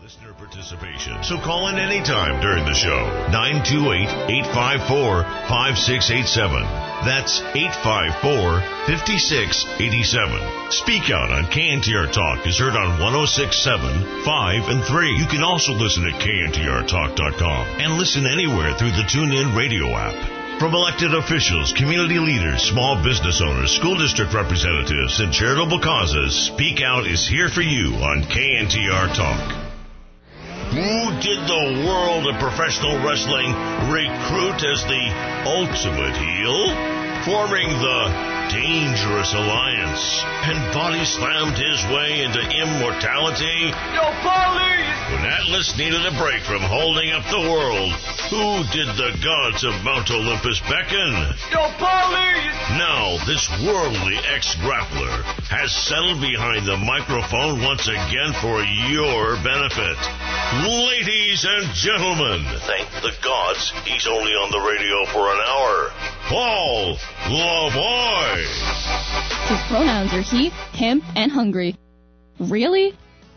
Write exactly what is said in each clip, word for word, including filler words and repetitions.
Listener participation. So call in anytime during the show. nine two eight, eight five four, five six eight seven. That's eight five four, five six eight seven. Speak Out on K N T R Talk is heard on one oh six point seven, five, and three. You can also listen at K N T R talk dot com and listen anywhere through the TuneIn radio app. From elected officials, community leaders, small business owners, school district representatives, and charitable causes, Speak Out is here for you on K N T R Talk. Who did the world of professional wrestling recruit as the ultimate heel? Forming the Dangerous Alliance, and body slammed his way into immortality? Yo, police! When Atlas needed a break from holding up the world, who did the gods of Mount Olympus beckon? Yo, police! Now, this worldly ex-grappler has settled behind the microphone once again for your benefit. Ladies and gentlemen, thank the gods he's only on the radio for an hour. Paul Lavoie. His pronouns are he, him, and hungry. Really?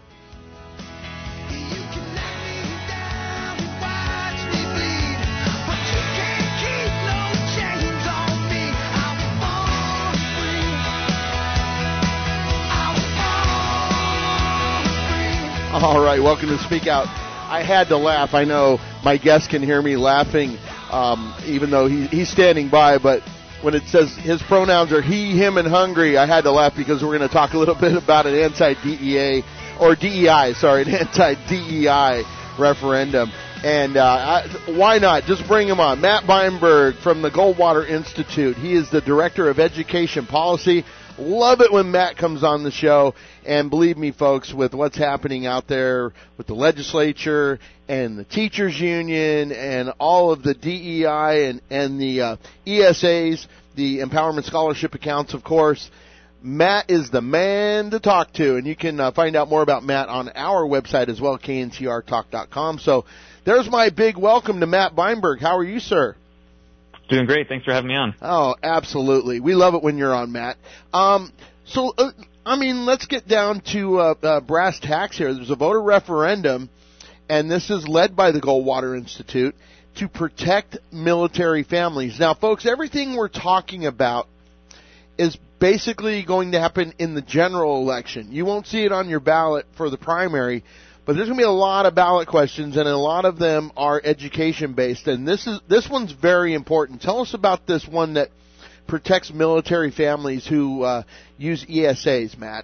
All right, welcome to Speak Out. I had to laugh. I know my guest can hear me laughing, um, even though he, he's standing by, but when it says his pronouns are he, him, and hungry, I had to laugh because we're going to talk a little bit about an anti-D E A, or D E I, sorry, an anti-D E I referendum. And uh, I, why not? Just bring him on. Matt Weinberg from the Goldwater Institute. He is the Director of Education Policy. Love it when Matt comes on the show. And believe me, folks, with what's happening out there with the legislature and the teachers union and all of the D E I and, and the uh, E S As, the Empowerment Scholarship accounts, of course, Matt is the man to talk to. And you can uh, find out more about Matt on our website as well, K N T R talk dot com. So there's my big welcome to Matt Weinberg. How are you, sir? Doing great. Thanks for having me on. Oh, absolutely. We love it when you're on, Matt. Um, so, uh, I mean, let's get down to uh, uh, brass tacks here. There's a voter referendum, and this is led by the Goldwater Institute to protect military families. Now, folks, everything we're talking about is basically going to happen in the general election. You won't see it on your ballot for the primary, but there's going to be a lot of ballot questions, and a lot of them are education-based, and this is this one's very important. Tell us about this one that protects military families who uh, use E S As, Matt.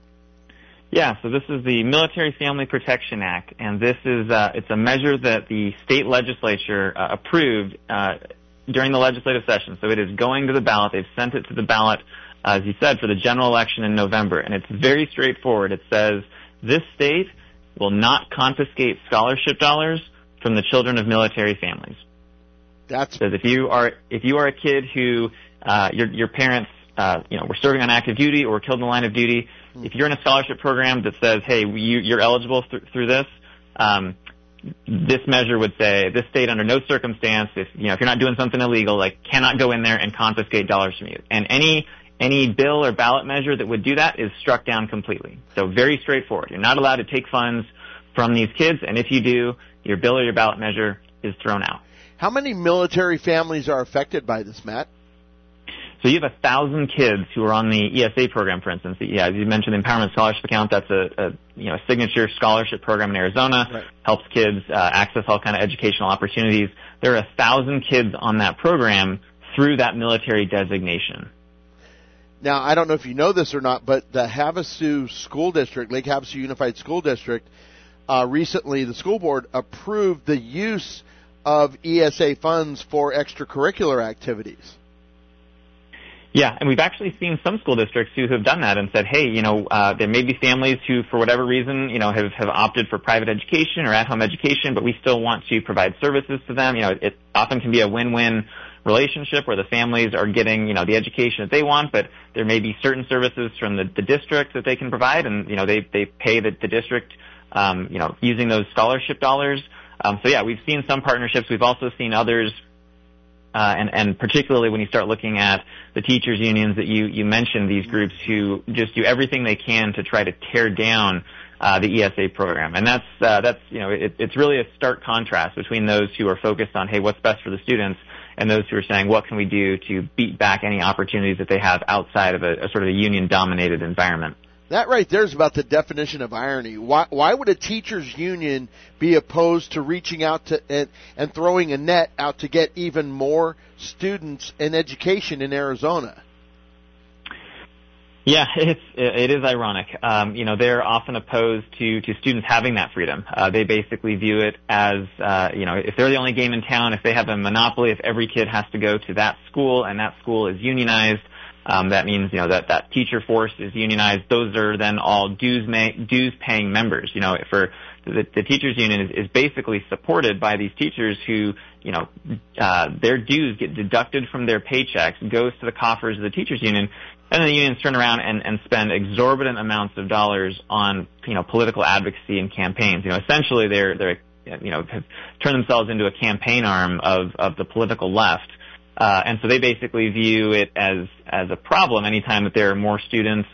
Yeah, so this is the Military Family Protection Act, and this is uh, it's a measure that the state legislature uh, approved uh, during the legislative session. So it is going to the ballot. They've sent it to the ballot, uh, as you said, for the general election in November, and it's very straightforward. It says this state will not confiscate scholarship dollars from the children of military families. That's it says if you are if you are a kid who uh, your your parents uh, you know were serving on active duty or were killed in the line of duty, mm-hmm. if you're in a scholarship program that says, hey, you, you're eligible th- through this, um, this measure would say this state under no circumstance, if you know if you're not doing something illegal, like cannot go in there and confiscate dollars from you. And any Any bill or ballot measure that would do that is struck down completely. So very straightforward. You're not allowed to take funds from these kids, and if you do, your bill or your ballot measure is thrown out. How many military families are affected by this, Matt? So you have a thousand kids who are on the E S A program, for instance. Yeah, as you mentioned, the Empowerment Scholarship Account. That's a, a you know signature scholarship program in Arizona. Right. Helps kids uh, access all kind of educational opportunities. There are a thousand kids on that program through that military designation. Now, I don't know if you know this or not, but the Havasu School District, Lake Havasu Unified School District, uh, recently the school board approved the use of E S A funds for extracurricular activities. Yeah, and we've actually seen some school districts who have done that and said, hey, you know, uh, there may be families who, for whatever reason, you know, have, have opted for private education or at-home education, but we still want to provide services to them. You know, it often can be a win-win relationship where the families are getting, you know, the education that they want, but there may be certain services from the, the district that they can provide, and, you know, they, they pay the, the district, um, you know, using those scholarship dollars. Um, so, yeah, we've seen some partnerships. We've also seen others, uh, and, and particularly when you start looking at the teachers unions that you, you mentioned, these groups who just do everything they can to try to tear down uh, the E S A program. And that's, uh, that's you know, it, it's really a stark contrast between those who are focused on, hey, what's best for the students, and those who are saying, what can we do to beat back any opportunities that they have outside of a, a sort of a union-dominated environment. That right there is about the definition of irony. Why, why would a teachers union be opposed to reaching out to and, and throwing a net out to get even more students in education in Arizona? Yeah, it's it is ironic. Um, you know, they're often opposed to to students having that freedom. Uh, they basically view it as, uh, you know, if they're the only game in town, if they have a monopoly, if every kid has to go to that school and that school is unionized. Um, that means, you know, that, that teacher force is unionized. Those are then all dues ma- dues paying members. You know, for the, the teachers union is, is basically supported by these teachers who, you know, uh, their dues get deducted from their paychecks, goes to the coffers of the teachers union, and then the unions turn around and, and spend exorbitant amounts of dollars on, you know, political advocacy and campaigns. You know, essentially they're, they're, you know, have turned themselves into a campaign arm of, of the political left. Uh, and so they basically view it as, as a problem anytime that there are more students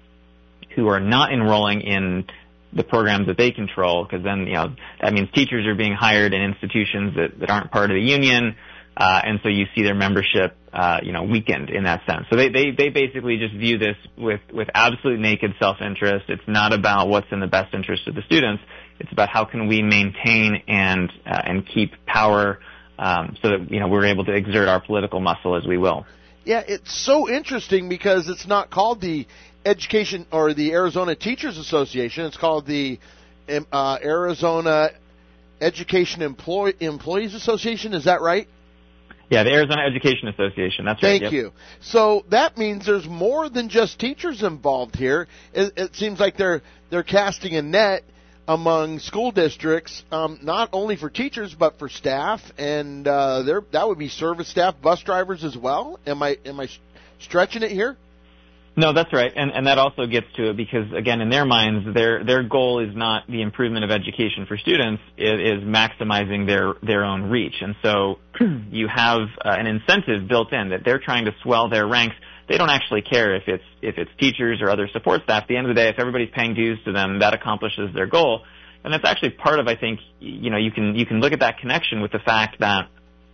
who are not enrolling in the programs that they control, because then, you know, that means teachers are being hired in institutions that, that aren't part of the union, uh, and so you see their membership, uh, you know, weakened in that sense. So they, they, they basically just view this with, with absolute naked self-interest. It's not about what's in the best interest of the students. It's about how can we maintain and, uh, and keep power, Um, so that, you know, we're able to exert our political muscle as we will. Yeah, it's so interesting because it's not called the Education or the Arizona Teachers Association. It's called the uh, Arizona Education Employ- Employees Association. Is that right? Yeah, the Arizona Education Association. That's right. Thank you. So that means there's more than just teachers involved here. It, it seems like they're they're casting a net among school districts, um, not only for teachers but for staff, and uh, there that would be service staff, bus drivers as well. Am I am I stretching it here? No, that's right, and and that also gets to it because again, in their minds, their their goal is not the improvement of education for students; it is maximizing their their own reach, and so you have uh, an incentive built in that they're trying to swell their ranks. They don't actually care if it's if it's teachers or other support staff. At the end of the day, if everybody's paying dues to them, that accomplishes their goal. And that's actually part of, I think, you know, you can you can look at that connection with the fact that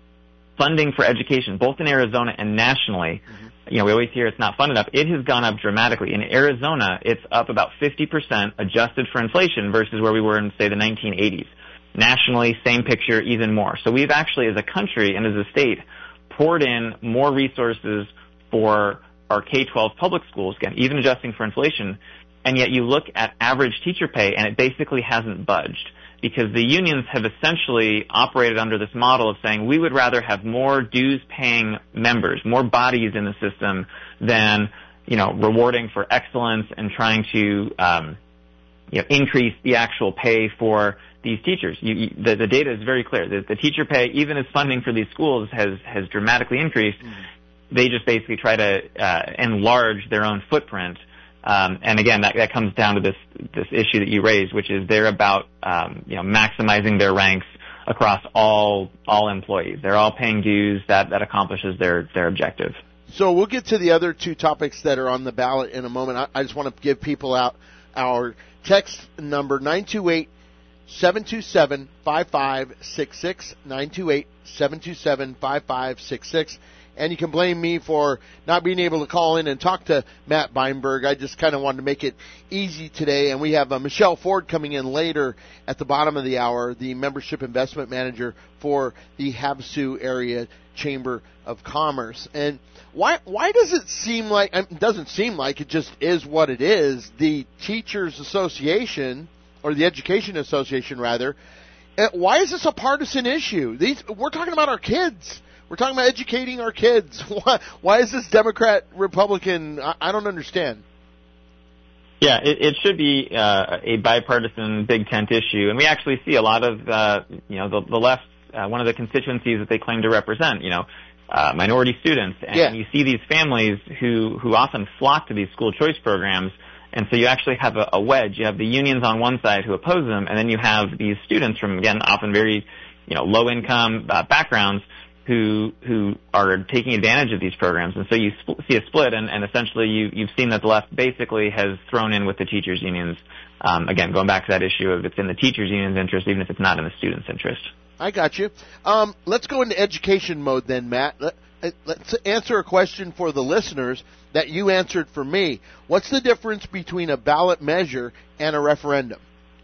funding for education, both in Arizona and nationally, mm-hmm. you know, we always hear it's not funded up. It has gone up dramatically. In Arizona, it's up about fifty percent adjusted for inflation versus where we were in, say, the nineteen eighties. Nationally, same picture, even more. So we've actually, as a country and as a state, poured in more resources for our K twelve public schools, again, even adjusting for inflation, and yet you look at average teacher pay and it basically hasn't budged because the unions have essentially operated under this model of saying we would rather have more dues-paying members, more bodies in the system than, you know, rewarding for excellence and trying to, um, you know, increase the actual pay for these teachers. You, you, the, the data is very clear. The, the teacher pay, even as funding for these schools has, has dramatically increased, mm-hmm. they just basically try to uh, enlarge their own footprint. Um, and again, that, that comes down to this this issue that you raised, which is they're about um, you know maximizing their ranks across all all employees. They're all paying dues. That that accomplishes their their objective. So we'll get to the other two topics that are on the ballot in a moment. I, I just want to give people out our text number nine two eight, seven two seven, five five six six, nine two eight, seven two seven, five five six six. And you can blame me for not being able to call in and talk to Matt Beinberg. I just kind of wanted to make it easy today. And we have uh, Michelle Ford coming in later at the bottom of the hour, the Membership Investment Manager for the Havasu Area Chamber of Commerce. And why why does it seem like, it doesn't seem like, it just is what it is, the Teachers Association, or the Education Association rather, why is this a partisan issue? These We're talking about our kids. We're talking about educating our kids. Why, why is this Democrat, Republican? I, I don't understand. Yeah, it, it should be uh, a bipartisan big tent issue, and we actually see a lot of, uh, you know, the, the left. Uh, one of the constituencies that they claim to represent, you know, uh, minority students, and yeah. you see these families who who often flock to these school choice programs, and so you actually have a, a wedge. You have the unions on one side who oppose them, and then you have these students from, again, often very, you know, low income uh, backgrounds who who are taking advantage of these programs. And so you spl- see a split, and, and essentially you, you've seen that the left basically has thrown in with the teachers' unions um, again, going back to that issue of it's in the teachers' union's interest, even if it's not in the student's interest. I got you. Um, let's go into education mode then, Matt. Let, let's answer a question for the listeners that you answered for me. What's the difference between a ballot measure and a referendum?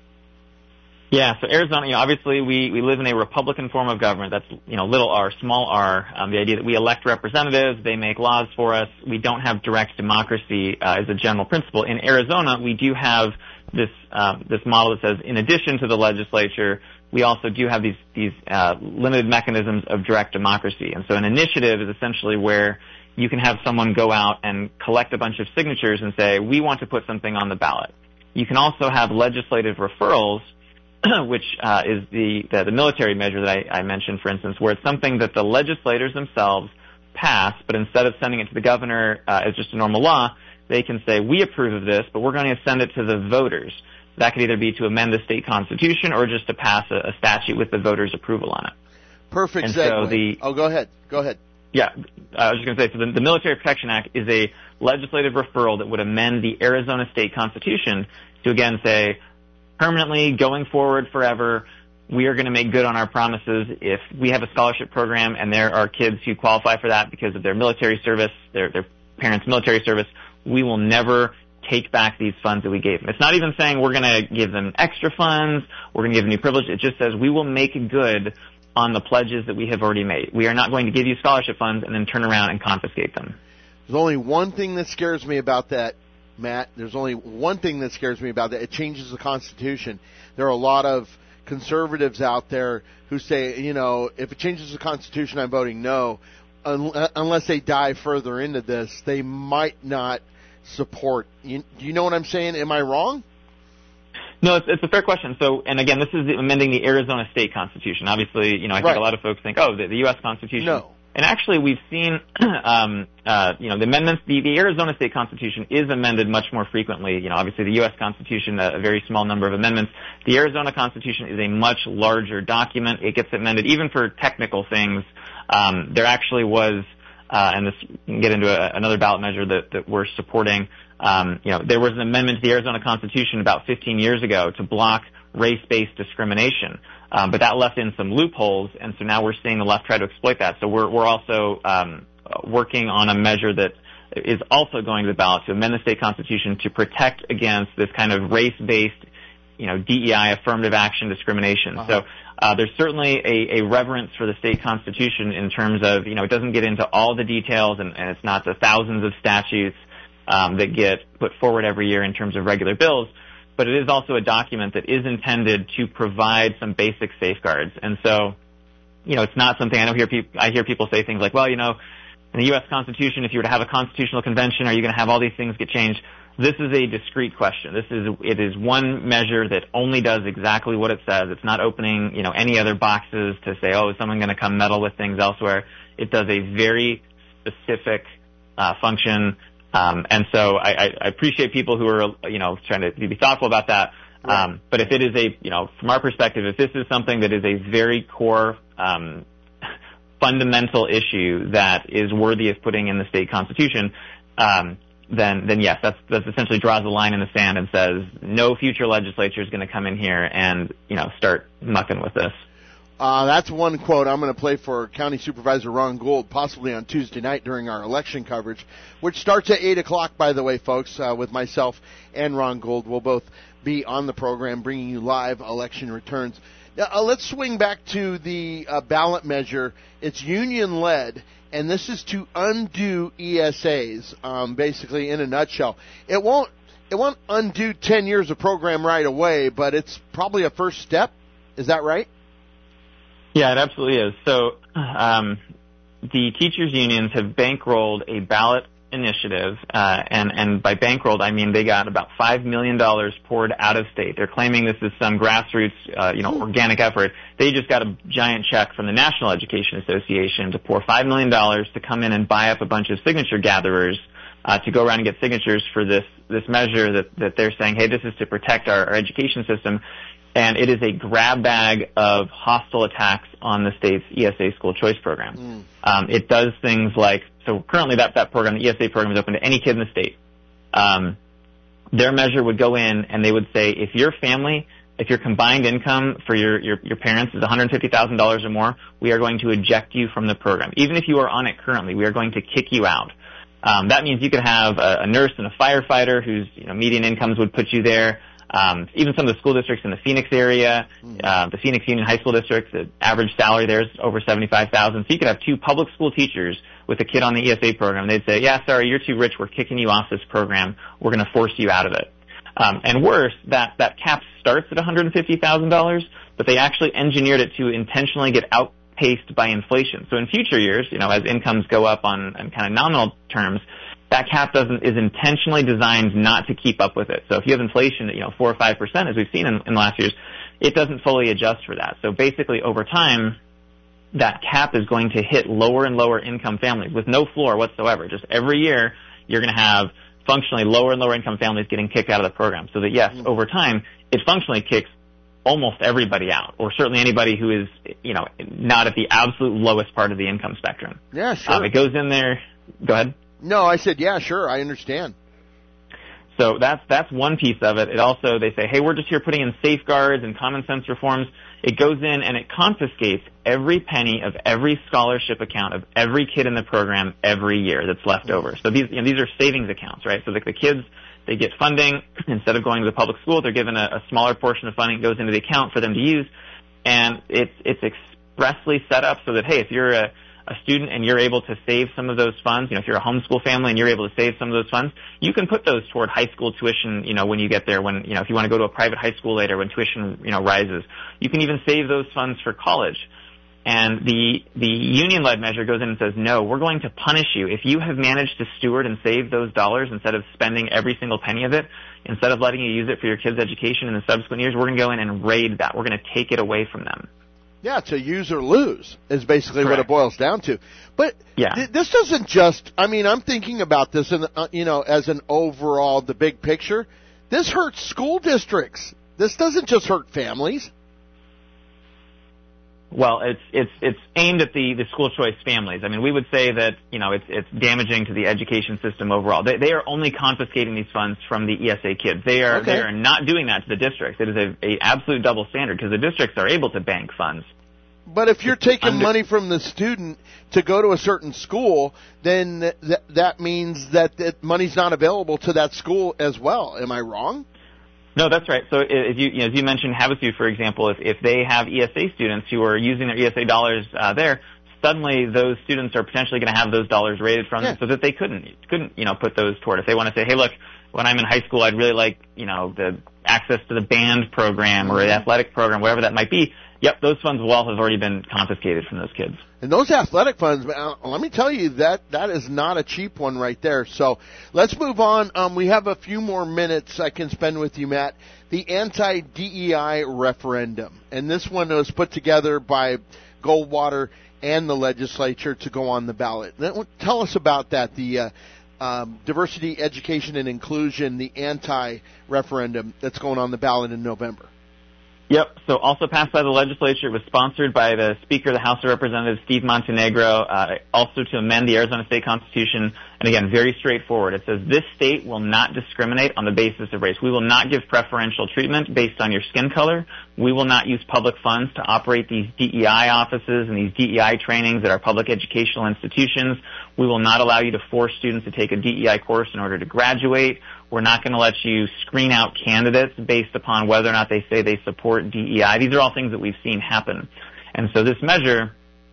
Yeah, so Arizona, you know, obviously we, we live in a Republican form of government. That's, you know, little r, small r. Um, the idea that we elect representatives, they make laws for us. We don't have direct democracy uh, as a general principle. In Arizona, we do have this um, this model that says, in addition to the legislature, we also do have these these uh, limited mechanisms of direct democracy. And so an initiative is essentially where you can have someone go out and collect a bunch of signatures and say, we want to put something on the ballot. You can also have legislative referrals, which uh, is the, the the military measure that I, I mentioned, for instance, where it's something that the legislators themselves pass, but instead of sending it to the governor uh, as just a normal law, they can say, we approve of this, but we're going to send it to the voters. That could either be to amend the state constitution or just to pass a, a statute with the voters' approval on it. Perfect and segue. So the, oh, go ahead. Go ahead. Yeah, I was just going to say, so the, the Military Protection Act is a legislative referral that would amend the Arizona state constitution to, again, say, permanently, going forward forever, we are going to make good on our promises. If we have a scholarship program and there are kids who qualify for that because of their military service, their, their parents' military service, we will never take back these funds that we gave them. It's not even saying we're going to give them extra funds, we're going to give them new privilege. It just says we will make good on the pledges that we have already made. We are not going to give you scholarship funds and then turn around and confiscate them. There's only one thing that scares me about that, Matt. There's only one thing that scares me about that. It changes the Constitution. There are a lot of conservatives out there who say, you know, if it changes the Constitution, I'm voting no. Unless they dive further into this, they might not support. You, do you know what I'm saying? Am I wrong? No, it's, it's a fair question. So, and again, this is amending the Arizona state constitution. Obviously, you know, I think right. a lot of folks think, oh, the, the U S Constitution. No. And actually, we've seen, um, uh, you know, the amendments, the, the Arizona state constitution is amended much more frequently. You know, obviously the U S Constitution, a, a very small number of amendments. The Arizona Constitution is a much larger document. It gets amended even for technical things. Um, there actually was, uh, and this, we can get into a, another ballot measure that, that we're supporting. Um, you know, there was an amendment to the Arizona Constitution about fifteen years ago to block race-based discrimination. Um, but that left in some loopholes, and so now we're seeing the left try to exploit that. So we're, we're also um, working on a measure that is also going to the ballot to amend the state constitution to protect against this kind of race-based, you know, D E I, affirmative action discrimination. Uh-huh. So uh, there's certainly a, a reverence for the state constitution in terms of, you know, it doesn't get into all the details, and, and it's not the thousands of statutes um, that get put forward every year in terms of regular bills. But it is also a document that is intended to provide some basic safeguards. And so, you know, it's not something I don't hear people, I hear people say things like, well, you know, in the U S Constitution, if you were to have a constitutional convention, are you going to have all these things get changed? This is a discrete question. This is, it is one measure that only does exactly what it says. It's not opening, you know, any other boxes to say, oh, is someone going to come meddle with things elsewhere? It does a very specific, uh, function. Um, and so I, I appreciate people who are, you know, trying to be thoughtful about that. Right. Um, but if it is a, you know, from our perspective, if this is something that is a very core, um, fundamental issue that is worthy of putting in the state constitution, um, then, then yes, that's, that's essentially draws a line in the sand and says no future legislature is going to come in here and, you know, start mucking with this. Uh, that's one quote I'm going to play for County Supervisor Ron Gould, possibly on Tuesday night during our election coverage, which starts at eight o'clock, by the way, folks, uh, with myself and Ron Gould. We'll both be on the program bringing you live election returns. Now, uh, let's swing back to the uh, ballot measure. It's union-led, and this is to undo E S As, um, basically, in a nutshell. It won't, it won't undo ten years of program right away, but it's probably a first step. Is that right? Yeah, it absolutely is. So um, the teachers' unions have bankrolled a ballot initiative, uh, and, and by bankrolled, I mean they got about five million dollars poured out of state. They're claiming this is some grassroots, uh, you know, organic effort. They just got a giant check from the National Education Association to pour five million dollars to come in and buy up a bunch of signature gatherers uh, to go around and get signatures for this, this measure that, that they're saying, hey, this is to protect our, our education system. And it is a grab bag of hostile attacks on the state's E S A school choice program. Mm. Um, it does things like, so currently that, that program, the E S A program, is open to any kid in the state. Um, their measure would go in and they would say, if your family, if your combined income for your, your, your parents is one hundred fifty thousand dollars or more, we are going to eject you from the program. Even if you are on it currently, we are going to kick you out. Um, that means you could have a, a nurse and a firefighter whose you know, median incomes would put you there. Um, even some of the school districts in the Phoenix area, uh, the Phoenix Union High School District, the average salary there is over seventy-five thousand dollars. So you could have two public school teachers with a kid on the E S A program. They'd say, yeah, sorry, you're too rich. We're kicking you off this program. We're going to force you out of it. Um, and worse, that, that cap starts at one hundred fifty thousand dollars, but they actually engineered it to intentionally get outpaced by inflation. So in future years, you know, as incomes go up on, on kind of nominal terms, that cap doesn't is intentionally designed not to keep up with it. So if you have inflation at, you know, four or five percent, as we've seen in, in the last years, it doesn't fully adjust for that. So basically, over time, that cap is going to hit lower and lower income families with no floor whatsoever. Just every year, you're going to have functionally lower and lower income families getting kicked out of the program. So that, yes, over time, it functionally kicks almost everybody out, or certainly anybody who is, you know, not at the absolute lowest part of the income spectrum. Yeah, sure. Um, it goes in there. Go ahead. No, I said, yeah, sure, I understand. So that's that's one piece of it. It also, they say, hey, we're just here putting in safeguards and common sense reforms. It goes in and it confiscates every penny of every scholarship account of every kid in the program every year that's left over. So these you know, these are savings accounts, right? So the, the kids, they get funding. Instead of going to the public school, they're given a, a smaller portion of funding. It goes into the account for them to use. And it's it's expressly set up so that, hey, if you're a a student and you're able to save some of those funds, you know, if you're a homeschool family and you're able to save some of those funds, you can put those toward high school tuition, you know, when you get there, when, you know, if you want to go to a private high school later when tuition, you know, rises. You can even save those funds for college. And the, the union-led measure goes in and says, no, we're going to punish you. If you have managed to steward and save those dollars instead of spending every single penny of it, instead of letting you use it for your kids' education in the subsequent years, we're going to go in and raid that. We're going to take it away from them. Yeah, to use or lose is basically Correct. What it boils down to. But yeah. th- this doesn't just, I mean, I'm thinking about this, in, uh, you know, as an overall, the big picture. This hurts school districts. This doesn't just hurt families. Well, it's it's it's aimed at the, the school choice families. I mean, we would say that, you know, it's it's damaging to the education system overall. They they are only confiscating these funds from the E S A kids. They are okay. they are not doing that to the districts. It is a, a absolute double standard because the districts are able to bank funds. But if you're taking Under- money from the student to go to a certain school, then th- that means that, that money's not available to that school as well. Am I wrong? No, that's right. So as you, you know, as you mentioned, Havasu, for example, if, if they have E S A students who are using their E S A dollars uh, there, suddenly those students are potentially going to have those dollars rated from yeah. them so that they couldn't, couldn't, you know, put those toward. If they want to say, hey, look, when I'm in high school, I'd really like, you know, the access to the band program or the athletic program, whatever that might be. Yep, those funds will all have already been confiscated from those kids. And those athletic funds, let me tell you, that that is not a cheap one right there. So let's move on. Um, we have a few more minutes I can spend with you, Matt. The anti-D E I referendum. And this one was put together by Goldwater and the legislature to go on the ballot. Tell us about that, the uh, um, diversity, education, and inclusion, the anti-referendum that's going on the ballot in November. Yep. So also passed by the legislature. It was sponsored by the Speaker of the House of Representatives, Steve Montenegro, uh, also to amend the Arizona State Constitution. And again, very straightforward. It says this state will not discriminate on the basis of race. We will not give preferential treatment based on your skin color. We will not use public funds to operate these D E I offices and these D E I trainings at our public educational institutions. We will not allow you to force students to take a D E I course in order to graduate. We're not going to let you screen out candidates based upon whether or not they say they support D E I. These are all things that we've seen happen. And so this measure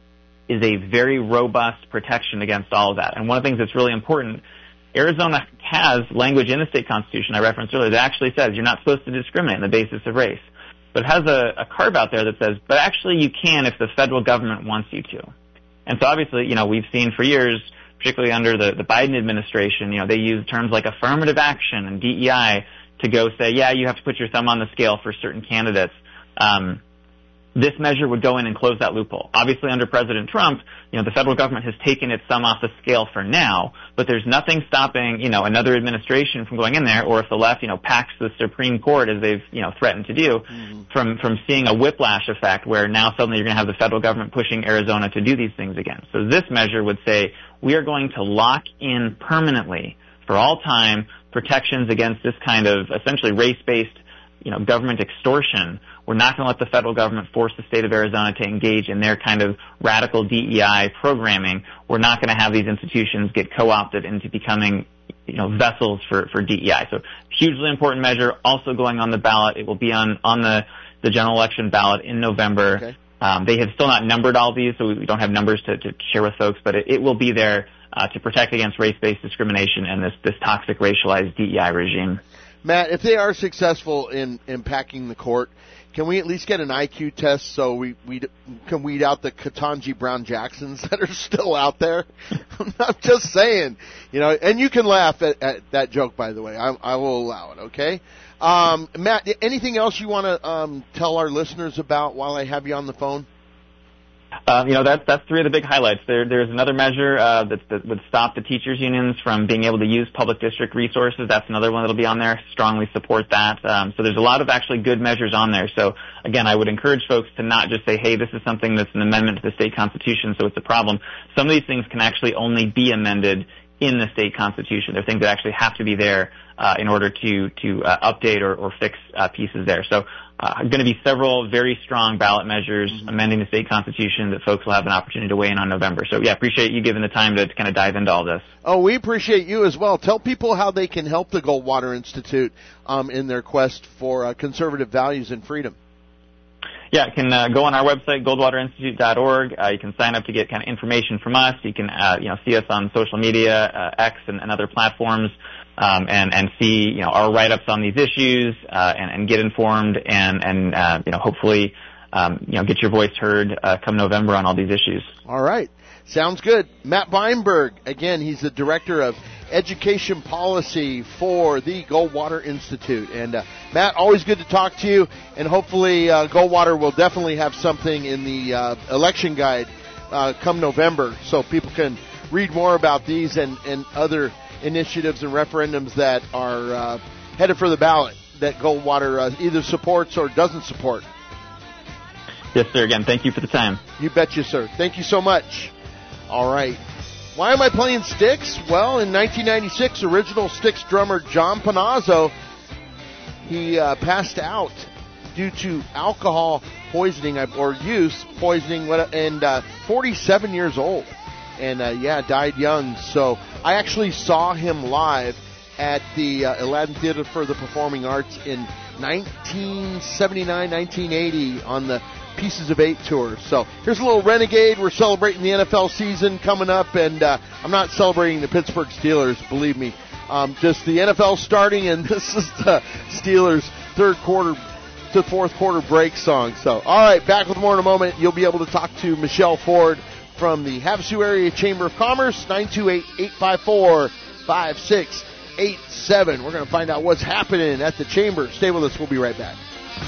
is a very robust protection against all of that. And one of the things that's really important, Arizona has language in the state constitution I referenced earlier that actually says you're not supposed to discriminate on the basis of race. But it has a, a carve out there that says, but actually you can if the federal government wants you to. And so obviously, you know, we've seen for years, particularly under the, the Biden administration, you know, they use terms like affirmative action and D E I to go say, yeah, you have to put your thumb on the scale for certain candidates. Um, this measure would go in and close that loophole. Obviously, under President Trump, you know, the federal government has taken its thumb off the scale for now, but there's nothing stopping, you know, another administration from going in there, or if the left, you know, packs the Supreme Court as they've, you know, threatened to do, mm-hmm. from, from seeing a whiplash effect where now suddenly you're going to have the federal government pushing Arizona to do these things again. So this measure would say we are going to lock in permanently for all time protections against this kind of essentially race-based, you know, government extortion. We're not going to let the federal government force the state of Arizona to engage in their kind of radical D E I programming. We're not going to have these institutions get co-opted into becoming, you know, vessels for, for D E I. So hugely important measure, also going on the ballot. It will be on, on the, the general election ballot in November. Okay. Um, they have still not numbered all these, so we don't have numbers to, to share with folks, but it, it will be there uh, to protect against race-based discrimination and this, this toxic racialized D E I regime. Matt, if they are successful in, in packing the court, can we at least get an I Q test so we, we can weed out the Ketanji Brown Jacksons that are still out there? I'm just saying, you know, and you can laugh at, at that joke, by the way. I, I will allow it, okay? Um, Matt, anything else you want to um, tell our listeners about while I have you on the phone? Uh, you know, that's, that's three of the big highlights. There, there's another measure uh, that, that would stop the teachers' unions from being able to use public district resources. That's another one that'll be on there. Strongly support that. Um, so there's a lot of actually good measures on there. So, again, I would encourage folks to not just say, hey, this is something that's an amendment to the state constitution, so it's a problem. Some of these things can actually only be amended in the state constitution. They're things that actually have to be there uh, in order to, to uh, update or, or fix uh, pieces there. So uh, going to be several very strong ballot measures mm-hmm. amending the state constitution that folks will have an opportunity to weigh in on November. So, yeah, appreciate you giving the time to, to kind of dive into all this. Oh, we appreciate you as well. Tell people how they can help the Goldwater Institute um, in their quest for uh, conservative values and freedom. Yeah, you can uh, go on our website, goldwater institute dot org. Uh, you can sign up to get kind of information from us. You can, uh, you know, see us on social media, uh, X and, and other platforms, um, and, and see, you know, our write-ups on these issues, uh, and, and get informed and, and, uh, you know, hopefully, um, you know, get your voice heard, uh, come November on all these issues. All right. Sounds good. Matt Weinberg, again, he's the Director of Education Policy for the Goldwater Institute. And, uh, Matt, always good to talk to you, and hopefully uh, Goldwater will definitely have something in the uh, election guide uh, come November so people can read more about these and, and other initiatives and referendums that are uh, headed for the ballot that Goldwater uh, either supports or doesn't support. Yes, sir. Again, thank you for the time. You betcha, sir. Thank you so much. All right. Why am I playing Styx? Well, in nineteen ninety-six, original Styx drummer John Panazzo, he uh, passed out due to alcohol poisoning or use poisoning, and uh, forty-seven years old. And, uh, yeah, died young. So I actually saw him live at the uh, Aladdin Theater for the Performing Arts in nineteen seventy-nine, nineteen eighty on the Pieces of Eight tour. So here's a little Renegade. We're celebrating the N F L season coming up, and uh, I'm not celebrating the Pittsburgh Steelers, believe me. Um, just the N F L starting, and this is the Steelers' third quarter to fourth quarter break song. So, all right, back with more in a moment. You'll be able to talk to Michelle Ford from the Havasu Area Chamber of Commerce, nine two eight, eight five four, five six eight seven. We're going to find out what's happening at the Chamber. Stay with us. We'll be right back.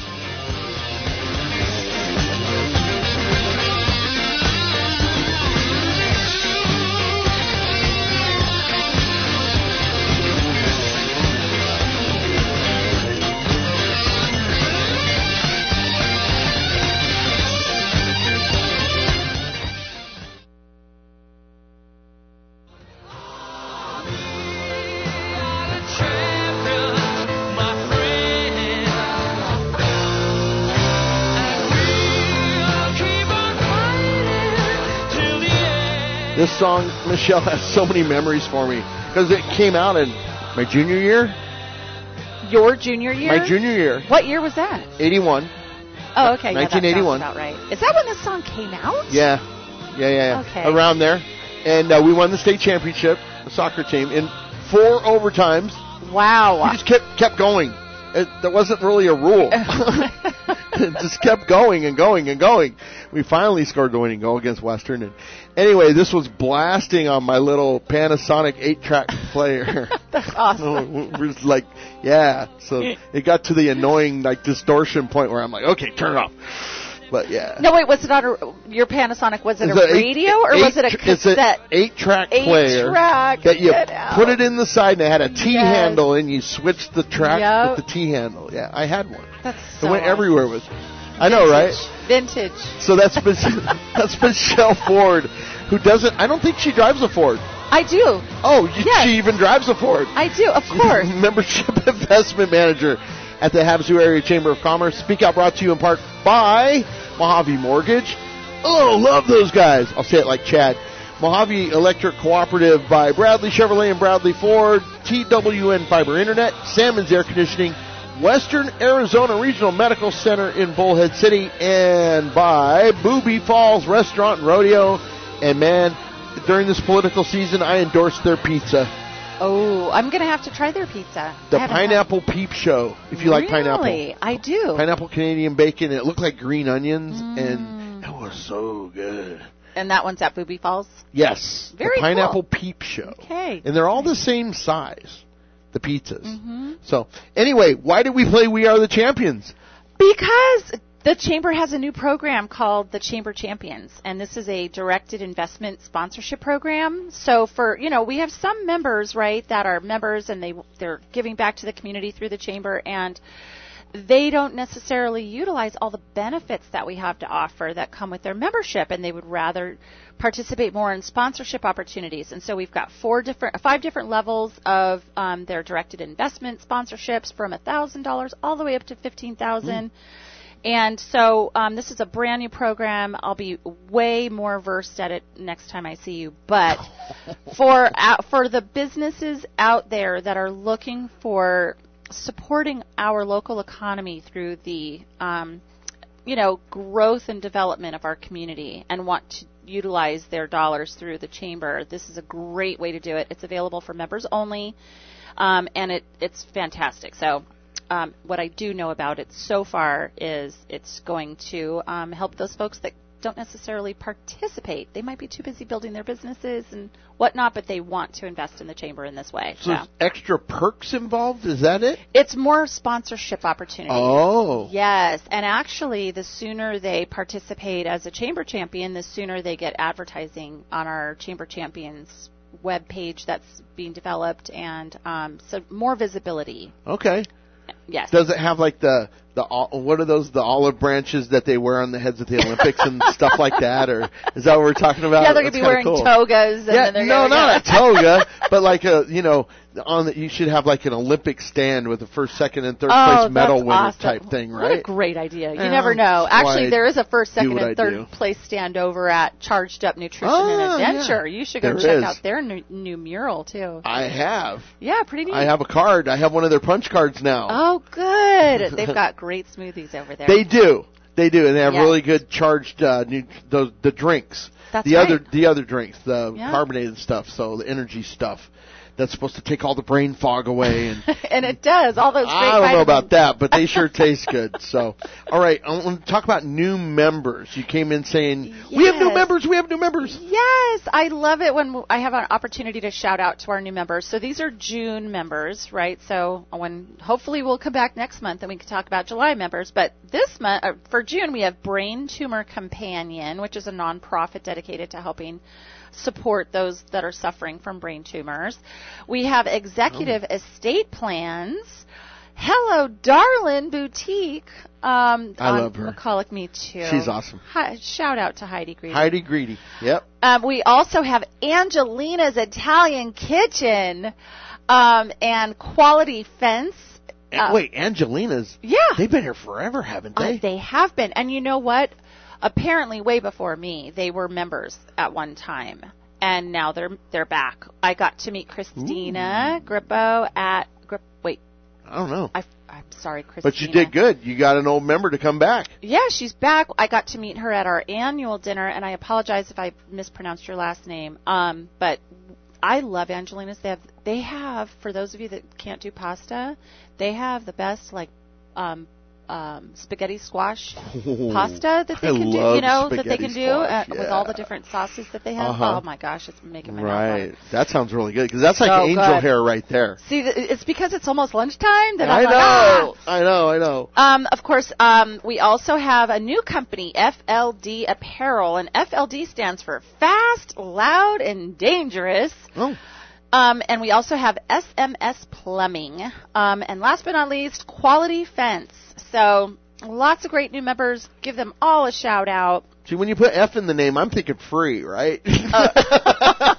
This song, Michelle, has so many memories for me because it came out in my junior year. Your junior year? My junior year. What year was that? eighty-one. Oh, okay. nineteen eighty-one. Yeah, that sounds about right. Is that when this song came out? Yeah. Yeah, yeah, yeah. Okay. Around there. And uh, we won the state championship, the soccer team, in four overtimes. Wow. We just kept kept going. It, there wasn't really a rule. It just kept going and going and going. We finally scored the winning goal against Western. And anyway, this was blasting on my little Panasonic eight-track player. That's awesome. We're just like, yeah. So it got to the annoying like distortion point where I'm like, okay, turn it off. But yeah. No, wait. Was it on a, your Panasonic? Was it it's a eight, radio or eight, was it a cassette? It's an eight-track player eight-track, that you out. put it in the side and it had a T Yes. handle and you switched the track Yep. with the T handle. Yeah, I had one. That's so it went awesome. everywhere with. I know, right? Vintage. So that's that's Michelle Ford, who doesn't. I don't think she drives a Ford. I do. Oh, you, Yes. she even drives a Ford. I do, of course. Membership investment manager at the Havasu Area Chamber of Commerce. Speak Out brought to you in part by Mojave Mortgage. Oh, love those guys. I'll say it like Chad. Mojave Electric Cooperative by Bradley Chevrolet and Bradley Ford. T W N Fiber Internet. Salmon's Air Conditioning. Western Arizona Regional Medical Center in Bullhead City. And by Booby Falls Restaurant and Rodeo. And man, during this political season, I endorse their pizza. Oh, I'm going to have to try their pizza. The I haven't Pineapple Peep Show, if you had- like pineapple. Really? I do. Pineapple Canadian bacon. It looked like green onions, Mm. and it was so good. And that one's at Booby Falls? Yes. Very the Pineapple cool. Peep Show. Okay. And they're all the same size, the pizzas. Mm-hmm. So, anyway, why did we play We Are the Champions? Because the Chamber has a new program called the Chamber Champions, and this is a directed investment sponsorship program. So for, you know, we have some members, right, that are members and they, they're giving back to the community through the Chamber, and they don't necessarily utilize all the benefits that we have to offer that come with their membership, and they would rather participate more in sponsorship opportunities. And so we've got four different, five different levels of um, their directed investment sponsorships, from one thousand dollars all the way up to fifteen thousand dollars. Mm. And so um, this is a brand new program. I'll be way more versed at it next time I see you. But for uh, for the businesses out there that are looking for supporting our local economy through the, um, you know, growth and development of our community, and want to utilize their dollars through the Chamber, this is a great way to do it. It's available for members only, um, and it, it's fantastic. So um, what I do know about it so far is it's going to um, help those folks that don't necessarily participate. They might be too busy building their businesses and whatnot, but they want to invest in the Chamber in this way. So, there's extra perks involved? Is that it? It's more sponsorship opportunities. Oh. Yes, and actually, the sooner they participate as a Chamber Champion, the sooner they get advertising on our Chamber Champions web page that's being developed, and um, so more visibility. Okay. Yes. Does it have like the the ol- what are those the olive branches that they wear on the heads of the Olympics and stuff like that, or is that what we're talking about? Yeah, they're gonna That's be kinda wearing cool. togas. And Yeah, then they're no, gonna not go. a toga, but like a you know on the, you should have like an Olympic stand with the first, second, and third Oh, place medal that's winner awesome. type thing, right? What a great idea. You Yeah, never know. that's why Actually, I there is a first, do second, what I and third do. place stand over at Charged Up Nutrition Oh, and Adventure. yeah. You should go There check is. out their new, new mural, too. I have. Yeah, pretty neat. I have a card. I have one of their punch cards now. Oh, good. They've got great smoothies over there. They do. They do, and they have Yes. really good charged uh, new, the the drinks. That's the right. other the other drinks, the Yeah. carbonated stuff, so the energy stuff. That's supposed to take all the brain fog away. And and it does. All those great I don't know vitamins. about that, but they sure taste good. So, all right, I want to talk about new members. You came in saying, we have new Yes. members, we have new members. Yes, I love it when I have an opportunity to shout out to our new members. So these are June members, right? So when hopefully we'll come back next month and we can talk about July members. But this month, uh, for June, we have Brain Tumor Companion, which is a nonprofit dedicated to helping support those that are suffering from brain tumors. We have Executive Oh. Estate Plans. Hello, Darlin Boutique. Um, I on love her. McCulloch, me too. She's awesome. Hi, shout out to Heidi Green. Heidi Greedy. Yep. Um, we also have Angelina's Italian Kitchen um, and Quality Fence. And Uh, wait, Angelina's. Yeah. They've been here forever, haven't Uh, they? they have been. And you know what? Apparently, way before me, they were members at one time. And now they're they're back. I got to meet Christina Grippo at... Grip, wait, I don't know. I, I'm sorry, Christina. But you did good. You got an old member to come back. Yeah, she's back. I got to meet her at our annual dinner, and I apologize if I mispronounced your last name. Um, but I love Angelina's. They have, they have, for those of you that can't do pasta, they have the best, like, um, um, spaghetti squash pasta that they I can do, love you know, that they spaghetti can do uh, squash, with all yeah. the different sauces that they have. Uh-huh. Oh, my gosh, it's making my mouth Right. water. That sounds really good, because that's like So angel good. hair right there. See, th- it's because it's almost lunchtime that I I'm know. like, ah! I know, I know. Um, of course, um, we also have a new company, F L D Apparel, and F L D stands for Fast, Loud, and Dangerous. Oh. Um, and we also have S M S Plumbing. Um, and last but not least, Quality Fence. So lots of great new members. Give them all a shout out. See, when you put F in the name, I'm thinking free, right? Uh,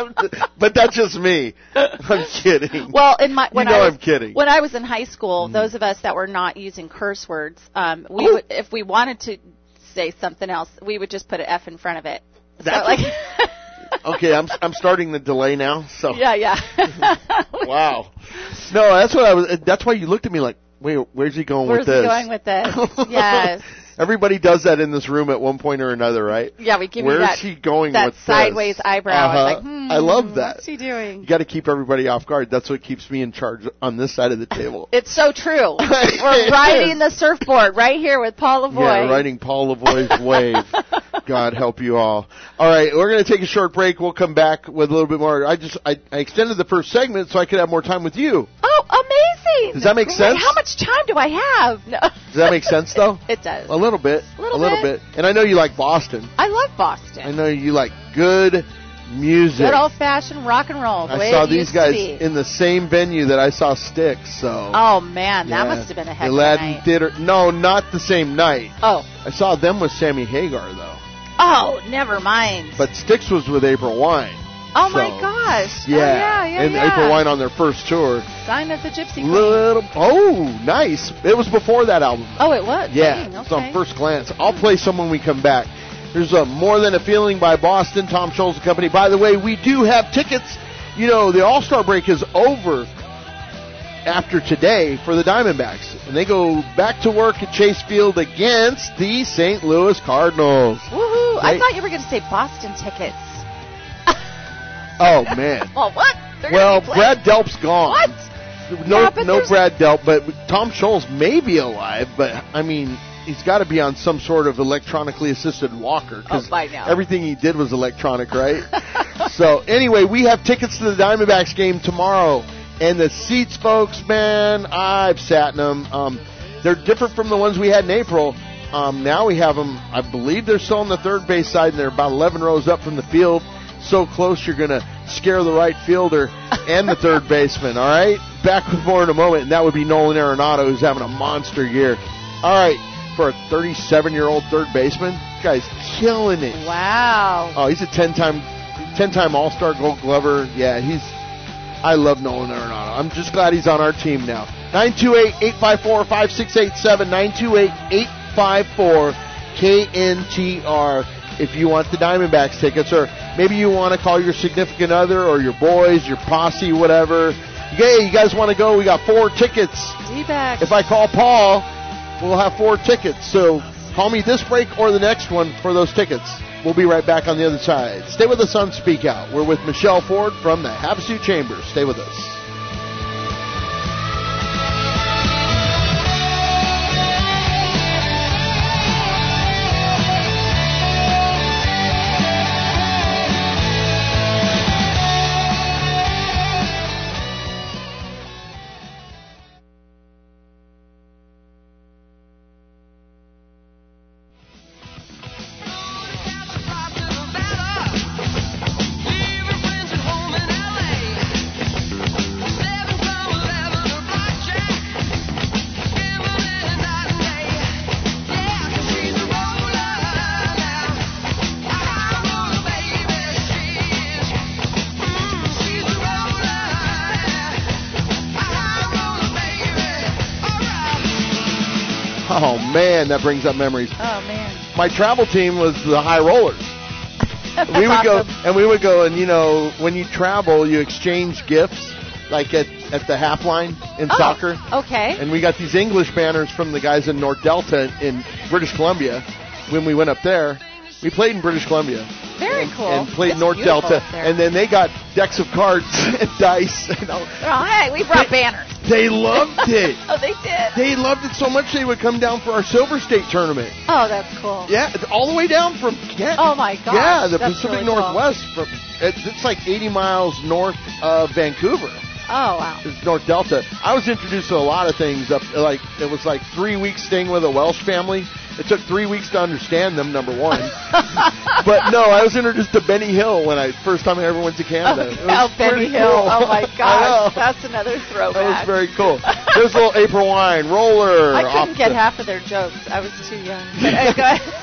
But that's just me. I'm kidding. Well, in my when you know I was, I'm kidding. When I was in high school, Mm. those of us that were not using curse words, um, we Oh. would, if we wanted to say something else, we would just put an F in front of it. So, That's like, Okay, I'm I'm starting the delay now. So yeah, yeah. wow. No, that's what I was. That's why you looked at me like, wait, where's he going Where's with he this? going with this? Yes. Everybody does that in this room at one point or another, right? Yeah, we give Where's you that, he going that with sideways this? eyebrow. Uh-huh. It's like, hmm, I love that. What's he doing? You got to keep everybody off guard. That's what keeps me in charge on this side of the table. It's so true. We're riding the surfboard right here with Paul Lavoie. Yeah, riding Paul Lavoie's wave. God help you all. All right, we're going to take a short break. We'll come back with a little bit more. I just I, I extended the first segment so I could have more time with you. Oh, amazing. Does that make Great. sense? How much time do I have? No. Does that make sense, though? It does. A little bit. A little little bit. bit. And I know you like Boston. I love Boston. I know you like good music. Good old-fashioned rock and roll. The I way saw it these used to guys be. in the same venue that I saw Styx. So. Oh man, that yeah. must have been a heck the of a Aladdin night. Theater. No, not the same night. Oh. I saw them with Sammy Hagar though. Oh, never mind. But Styx was with April Wine. Oh my so, gosh. Yeah. Oh, yeah, yeah, and yeah. April Wine on their first tour. Sign of the Gypsy Queen. Little. Oh, nice. It was before that album. Oh, it was. Yeah, Dang, it's okay. on first glance. I'll play some when we come back. There's a More Than a Feeling by Boston, Tom Scholz and Company. By the way, we do have tickets. You know, the All-Star break is over after today for the Diamondbacks. And they go back to work at Chase Field against the Saint Louis Cardinals. Woohoo. I Right. thought you were going to say Boston tickets. Oh, man. Oh, what? They're Well, gonna be playing- Brad Delp's gone. What? No, Yeah, but no there's- Brad Delp, but Tom Scholz may be alive, but I mean, he's got to be on some sort of electronically assisted walker because Oh, by now. everything he did was electronic, right? So anyway, we have tickets to the Diamondbacks game tomorrow, and the seats, folks, man, I've sat in them. Um, they're different from the ones we had in April. Um, now we have them. I believe they're still on the third base side, and they're about eleven rows up from the field. So close, you're going to scare the right fielder and the third baseman, all right? Back with more in a moment, and that would be Nolan Arenado, who's having a monster year. All right, for a thirty-seven-year-old third baseman, this guy's killing it. Wow. Oh, he's a ten-time ten-time All-Star Gold Glover. Yeah, he's – I love Nolan Arenado. I'm just glad he's on our team now. nine two eight, eight five four, five six eight seven, nine two eight, eight five four, K N T R. If you want the Diamondbacks tickets, or maybe you want to call your significant other or your boys, your posse, whatever. Hey, you guys want to go? We got four tickets. D-backs. If I call Paul, we'll have four tickets. So call me this break or the next one for those tickets. We'll be right back on the other side. Stay with us on Speak Out. We're with Michelle Ford from the Havasu Chambers. Stay with us. Oh, man, that brings up memories. Oh, man. My travel team was the High Rollers. we would awesome. go, and we would go, and, you know, when you travel, you exchange gifts, like at, at the half line in Oh, soccer. okay. And we got these English banners from the guys in North Delta in British Columbia when we went up there. We played in British Columbia. Very and, cool. And played It's North beautiful Delta. up there. And then they got decks of cards and dice. And all. Oh, hey, we brought banners. They loved it. Oh, they did? They loved it so much they would come down for our Silver State tournament. Oh, that's cool. Yeah, all the way down from yeah. Oh, my gosh. Yeah, the That's Pacific really cool. Northwest. From it, it's like eighty miles north of Vancouver. Oh, wow. It's North Delta. I was introduced to a lot of things up. Like it was like three weeks staying with a Welsh family. It took three weeks to understand them. Number one, but no, I was introduced to Benny Hill when I first time I ever went to Canada. It was Oh, Benny pretty Hill. cool. Oh, my I gosh. know. That's another throwback. That was very cool. There's a little April Wine roller. I off couldn't get the- half of their jokes. I was too young. But, uh, go ahead.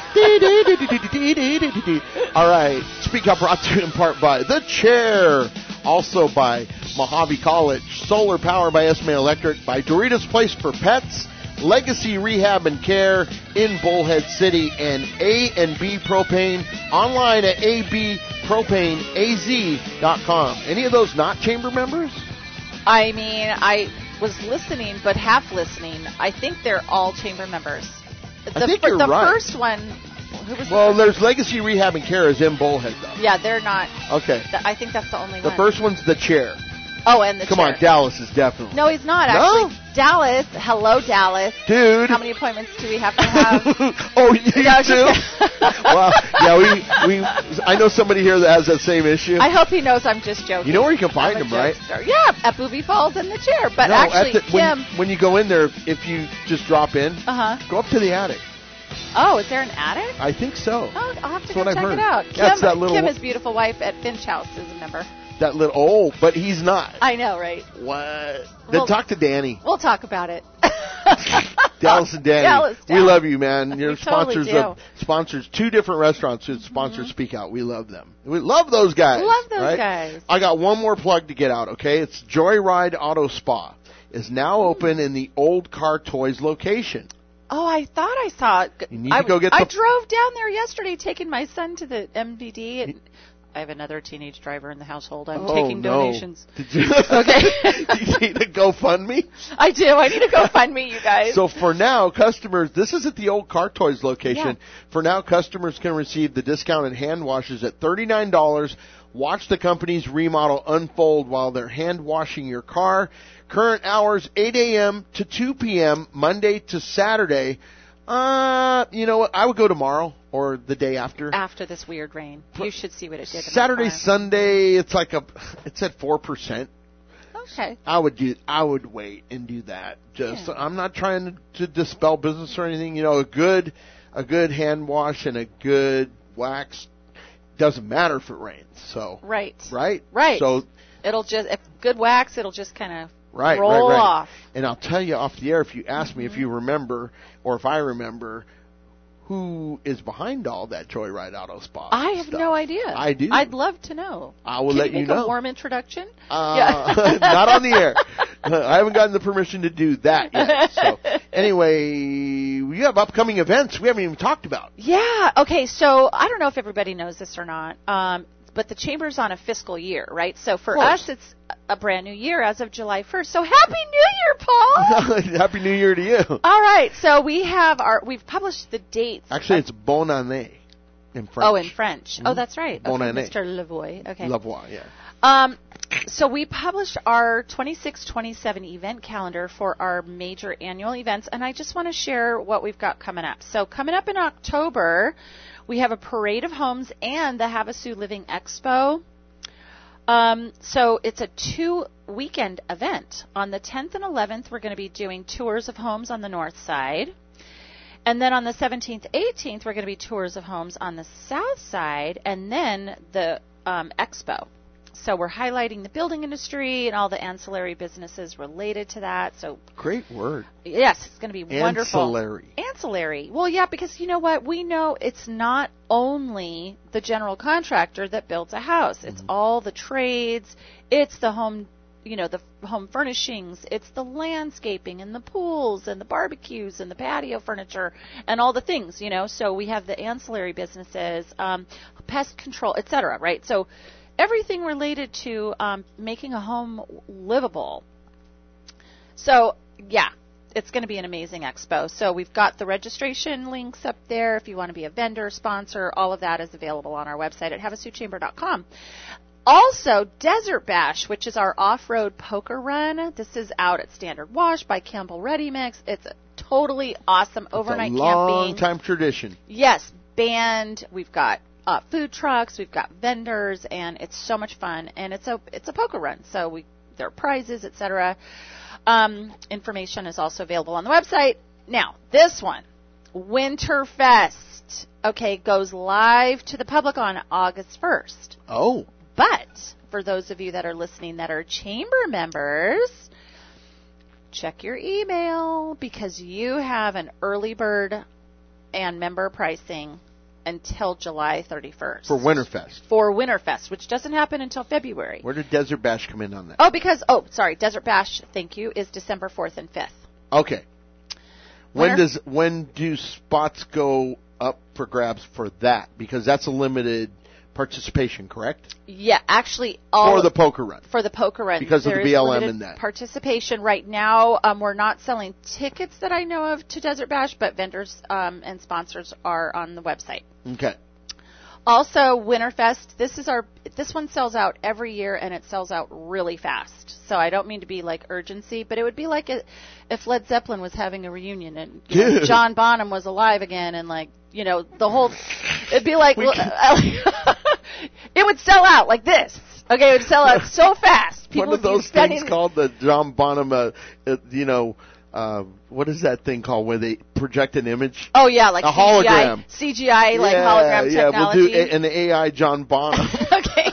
All right. Speak Up brought to you in part by The Chair. Also by Mojave College. Solar Power by Esme Electric. By Doritos Place for Pets. Legacy Rehab and Care in Bullhead City. And A and B Propane. Online at a b propane a z dot com. Any of those not chamber members? I mean, I was listening, but half listening. I think they're all chamber members. The, I think you're the right. first one, who was Well, the there's Legacy Rehab and Care is in Bullhead, though. Yeah, they're not. Okay. th- I think that's the only The one. first one's The Chair. Oh, and the Come chair. on, Dallas is definitely. No, he's not, No? actually. Dallas. Hello, Dallas. Dude. How many appointments do we have to have? Oh, you No, just too? kidding. Well, yeah, we, we, I know somebody here that has that same issue. I hope he knows I'm just joking. You know where you can find I'm a him, right? jokester. Yeah, at Booby Falls in the chair. But No, actually, at the, when, Kim. when you go in there, if you just drop in, Uh huh. go up to the attic. Oh, is there an attic? I think so. Oh, I'll have to That's go what I've check heard. it out. Yeah, Kim, it's that little- Kim, his beautiful wife at Finch House, is a member. That little, oh, but he's not. I know, right? What? Then Well- talk to Danny. We'll talk about it. Dallas and Danny. Dallas, We Dallas. love you, man. You're We totally sponsors do. of sponsors two different restaurants who sponsor Speak Out. We love them. We love those guys. Love those right? guys. I got one more plug to get out, okay? It's Joyride Auto Spa is now open in the Old Car Toys location. Oh, I thought I saw it. You need I, to go get I the- drove down there yesterday taking my son to the M V D. And I have another teenage driver in the household. I'm Oh, taking no. donations. Did you? Okay. you need to GoFundMe? I do. I need to go fund me, you guys. So for now, customers, this is at the Old Car Toys location. Yeah. For now, customers can receive the discounted hand washes at thirty-nine dollars. Watch the company's remodel unfold while they're hand washing your car. Current hours, eight a.m. to two p.m., Monday to Saturday. Uh, you know what? I would go tomorrow or the day after. After this weird rain, you should see what it did. to my Saturday, car. Sunday, it's like a, it's at four percent. Okay. I would do. I would wait and do that. Just, Yeah. I'm not trying to, to dispel business or anything. You know, a good, a good hand wash and a good wax doesn't matter if it rains. So, Right. right, Right. So, It'll just, if good wax, it'll just kind of right, roll right, right. off. And I'll tell you off the air if you ask me Mm-hmm. if you remember or if I remember who is behind all that Joyride Auto Spa. I have stuff. no idea. I do. I'd love to know. I will Can let you you make know. a warm introduction? Uh, Yeah. not on the air. I haven't gotten the permission to do that yet. So anyway, we have upcoming events we haven't even talked about. Yeah. Okay. So I don't know if everybody knows this or not, um, but the chamber's on a fiscal year, right? So for Of course. us, it's a brand new year as of July first. So Happy New Year, Paul! Happy New Year to you. All right. So we have our we've published the dates. Actually, of- it's Bonne Année in French. oh, in French. Oh, that's right. Bonne okay, année. Mister Lavoie. Okay. Lavoie, yeah. Um, so we published our twenty-six twenty-seven event calendar for our major annual events, and I just want to share what we've got coming up. So coming up in October, we have a parade of homes and the Havasu Living Expo. Um, so it's a two-weekend event. On the tenth and eleventh, we're going to be doing tours of homes on the north side. And then on the seventeenth, eighteenth, we're going to be tours of homes on the south side, and then the um, expo. So we're highlighting the building industry and all the ancillary businesses related to that. So Great word. yes, it's going to be wonderful. Ancillary. Ancillary. Well, yeah, because you know what? We know it's not only the general contractor that builds a house. It's Mm-hmm. all the trades. It's the home, you know, the home furnishings. It's the landscaping and the pools and the barbecues and the patio furniture and all the things, you know. So we have the ancillary businesses, um, pest control, et cetera, right? So everything related to um, making a home livable. So, yeah, it's going to be an amazing expo. So we've got the registration links up there. If you want to be a vendor, sponsor, all of that is available on our website at havasu chamber dot com. Also, Desert Bash, which is our off-road poker run. This is out at Standard Wash by Campbell Ready Mix. It's a totally awesome overnight it's a long camping. time tradition. Yes, band. We've got uh, food trucks. We've got vendors, and it's so much fun. And it's a it's a poker run, so we there are prizes, et cetera. Um, information is also available on the website. Now, this one, Winterfest, okay, goes live to the public on August first. Oh. But for those of you that are listening that are chamber members, check your email because you have an early bird and member pricing until July thirty-first. For Winterfest. For Winterfest, which doesn't happen until February. Where did Desert Bash come in on that? Oh, because, oh, sorry, Desert Bash, thank you, is December fourth and fifth. Okay. When Winter- does when do spots go up for grabs for that? Because that's a limited participation, correct? Yeah, actually, all For the poker run. for the poker run. Because of there the is B L M limited and that. participation right now. Um, we're not selling tickets that I know of to Desert Bash, but vendors um, and sponsors are on the website. Okay. Also, Winterfest. This is our. This one sells out every year, and it sells out really fast. So I don't mean to be like urgency, but it would be like a, if Led Zeppelin was having a reunion and you know, John Bonham was alive again, and like you know the whole. It'd be like it would sell out like this. Okay, it would sell out so fast. People One of would be those spending- things called the John Bonham, uh, uh, you know, uh, what is that thing called where they project an image? Oh yeah, like a C G I, hologram. C G I like yeah, hologram yeah, technology. we'll do a- an A I John Bonham. Okay.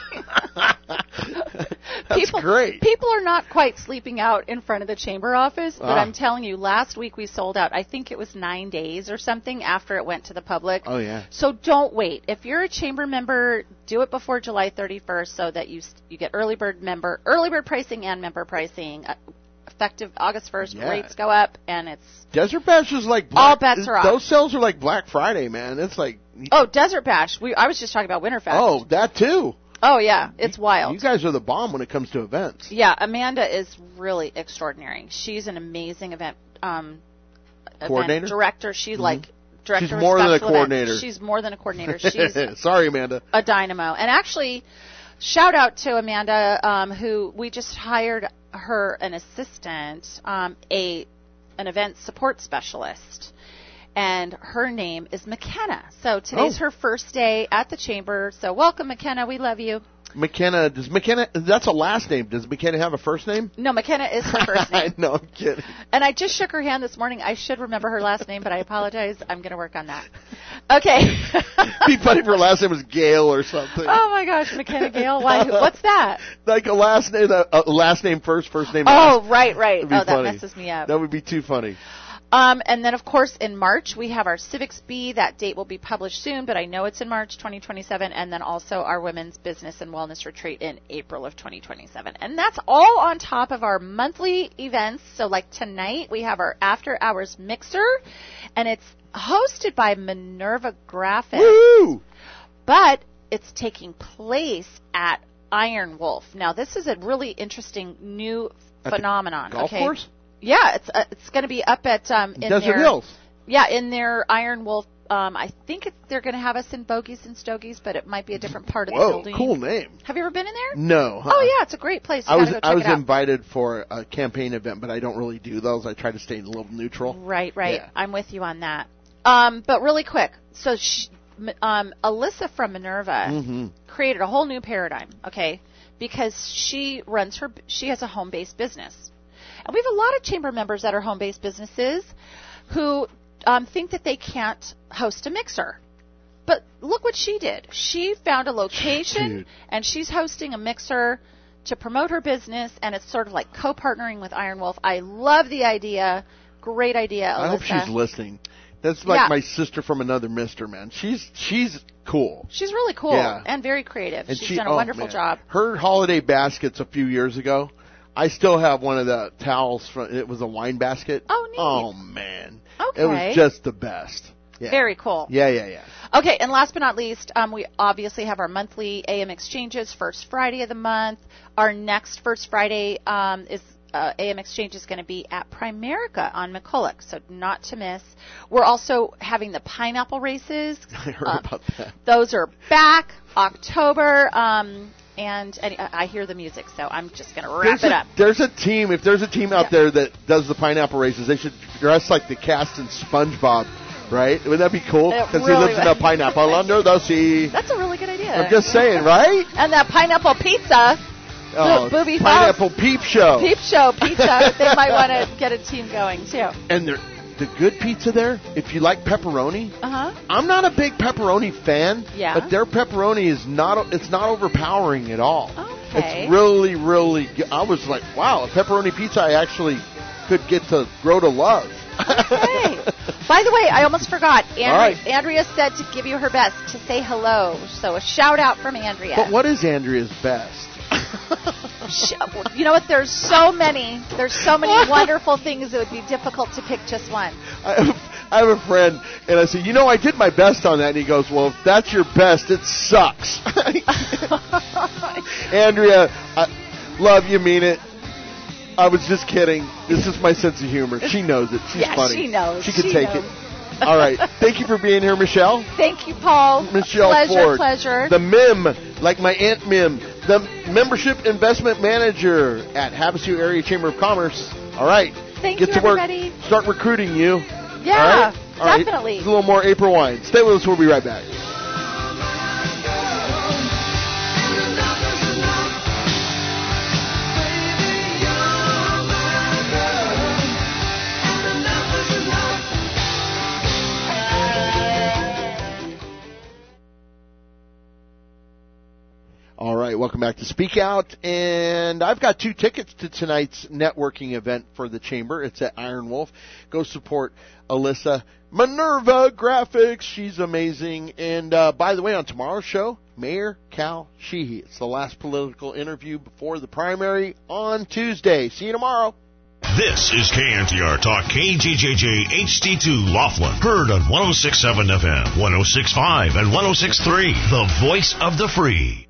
That's people, great. People are not quite sleeping out in front of the chamber office, but Ah. I'm telling you, last week we sold out. I think it was nine days or something after it went to the public. Oh, yeah. So don't wait. If you're a chamber member, do it before July thirty-first so that you you get early bird member, early bird pricing and member pricing. Uh, effective August first, Yeah. rates go up, and it's Desert Bash is like Black, All bets are off. Those sales are like Black Friday, man. It's like oh Desert Bash. We I was just talking about Winterfest. oh that too. Oh yeah, it's wild. You guys are the bomb when it comes to events. Yeah, Amanda is really extraordinary. She's an amazing event um, Coordinator? event director. She's like director. She's of more than a special coordinator. events. She's more than a coordinator. She's Sorry, Amanda. a dynamo. And actually, shout out to Amanda, um, who we just hired her an assistant, um, a an event support specialist. And her name is McKenna. So today's Oh. her first day at the chamber. So welcome, McKenna. We love you. McKenna, does McKenna, that's a last name. Does McKenna have a first name? No, McKenna is her first name. no, I'm kidding. And I just shook her hand this morning. I should remember her last name, but I apologize. I'm going to work on that. Okay. Be funny if her last name was Gail or something. Oh my gosh, McKenna Gale. Why? who- What's that? Like a last name, a a last name first, first name Oh, last. right, right. That'd be Oh, that funny. messes me up. That would be too funny. Um, and then, of course, in March, we have our Civics Bee. That date will be published soon, but I know it's in March twenty twenty-seven. And then also our Women's Business and Wellness Retreat in April of twenty twenty-seven. And that's all on top of our monthly events. So, like tonight, we have our After Hours Mixer, and it's hosted by Minerva Graphics. Woo! But it's taking place at Iron Wolf. Now, this is a really interesting new At the phenomenon. Golf okay? course? Yeah, it's uh, it's going to be up at um in Desert their, Hills. Yeah, in their Iron Wolf. Um, I think it's, they're going to have us in Bogies and Stogies, but it might be a different part of the Whoa, building. cool name. Have you ever been in there? No. huh? Oh yeah, it's a great place. You I was gotta go check I was it out. invited for a campaign event, but I don't really do those. I try to stay a little neutral. Right, right. Yeah. I'm with you on that. Um, but really quick, so she, um, Alyssa from Minerva Mm-hmm. created a whole new paradigm, okay? Because she runs her, she has a home-based business. And we have a lot of chamber members that are home-based businesses who um, think that they can't host a mixer. But look what she did. She found a location, Dude. and she's hosting a mixer to promote her business, and it's sort of like co-partnering with Iron Wolf. I love the idea. Great idea, Alyssa. I hope she's listening. That's like Yeah. my sister from another mister, man. She's she's cool. She's really cool Yeah. and very creative. And She's she, done a oh, wonderful man. job. Her holiday baskets a few years ago, I still have one of the towels from. It was a wine basket. Oh, neat. Oh man, Okay. it was just the best. Yeah. Very cool. Yeah, yeah, yeah. Okay, and last but not least, um, we obviously have our monthly A M exchanges, first Friday of the month. Our next first Friday um, is uh, A M exchange is going to be at Primerica on McCulloch, so not to miss. We're also having the pineapple races. I heard Uh, about that. Those are back October, um, and, and I I hear the music, so I'm just going to wrap There's it a, up. there's a team. If there's a team out Yeah. there that does the pineapple races, they should dress like the cast in SpongeBob, right? Would that be cool? It Because really he lives in a would. pineapple under the sea. That's a really good idea. I'm just saying, right? And that pineapple pizza, Oh, Booby pineapple peep show. peep show pizza, they might want to get a team going too. And they're, the good pizza there, if you like pepperoni, Uh huh. I'm not a big pepperoni fan, Yeah. but their pepperoni is not, it's not overpowering at all. Okay. It's really, really good. I was like, wow, a pepperoni pizza I actually could get to grow to love. Okay. By the way, I almost forgot. Andrea, All right. Andrea said to give you her best, to say hello. So a shout out from Andrea. But what is Andrea's best? You know what? There's so many. There's so many wonderful things. It would be difficult to pick just one. I have, I have a friend, and I said, you know, I did my best on that. And he goes, well, if that's your best, it sucks. Andrea, I love you, mean it. I was just kidding. This is my sense of humor. She knows it. She's yeah, funny. she knows. She can she take knows. it. All right. Thank you for being here, Michelle. Thank you, Paul. Michelle pleasure, Ford. Pleasure, The M I M, like my Aunt Mim, the Membership Investment Manager at Havasu Area Chamber of Commerce. All right. Thank Get you, to work. everybody. Start recruiting you. Yeah, All right? All right. definitely. A little more April wine. Stay with us. We'll be right back. All right, welcome back to Speak Out, and I've got two tickets to tonight's networking event for the Chamber. It's at Iron Wolf. Go support Alyssa Minerva Graphics. She's amazing. And uh, by the way, on tomorrow's show, Mayor Cal Sheehy. It's the last political interview before the primary on Tuesday. See you tomorrow. This is K N T R Talk, K J J J H D two Laughlin. Heard on one oh six point seven F M, one oh six point five, and one oh six point three. The voice of the free.